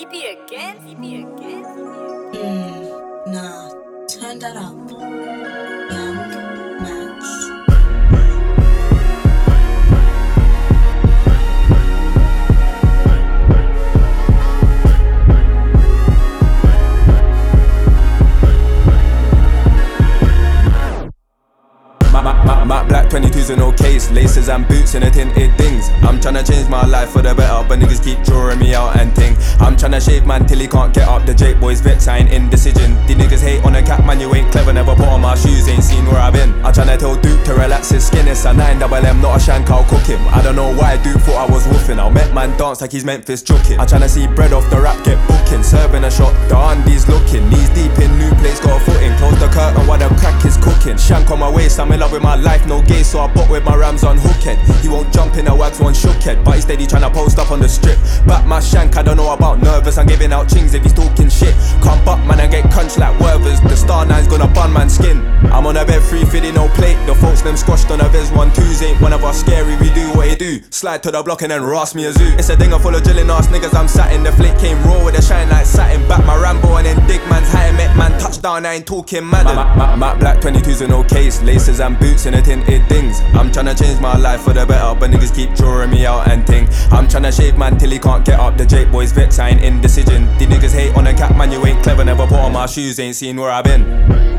TB again? TB again? Nah, turn that up. Young Max. My black 22s are no case, laces and boots in a tinted things. I'm tryna change my life for the better, but niggas keep drawing me out and ting. I'm tryna shave man till he can't get up. The Jake boys vex, I ain't indecision. The niggas hate on the cap, man, you ain't clever. Never put on my shoes, ain't seen where I've been. I'm tryna tell Duke to relax his skin. It's a 9MM, not a shank, I'll cook him. I don't know why Duke thought I was woofing. I'll make man dance like he's Memphis joking. I'm tryna see bread off the rap, get booking. Serving a shot, the undies looking. Knees deep in, new place, got a foot in. Close the curtain while the crack is cooking. Shank on my waist, I'm in love with my life, no gay, so I bought with my rams on hookhead. He won't jump in a wags one shookhead, but he's steady tryna post up on the strip. Back my shank, I don't know about nervous. I'm giving out chings if he's talking shit. Come up man and get crunched like Werthers. The star nine's gonna bun man's skin. I'm on a bed 350, no plate. The folks them squashed on a Vez 1-2s. Ain't one of us scary, we do what he do. Slide to the block and then rasp me a zoo. It's a dinger full of drilling ass niggas, I'm sat in. The flake came raw with a shine like satin. Back my Rambo and then dig man's high. Met man touchdown, I ain't talking mad. My black 22s are no case, laces and boots in a tinted things. I'm tryna change my life for the better, but niggas keep drawing me out and ting. I'm tryna shave man till he can't get up. The Jake boys vex, I ain't indecision. The niggas hate on the cap, man, you ain't clever. Never put on my shoes, ain't seen where I've been.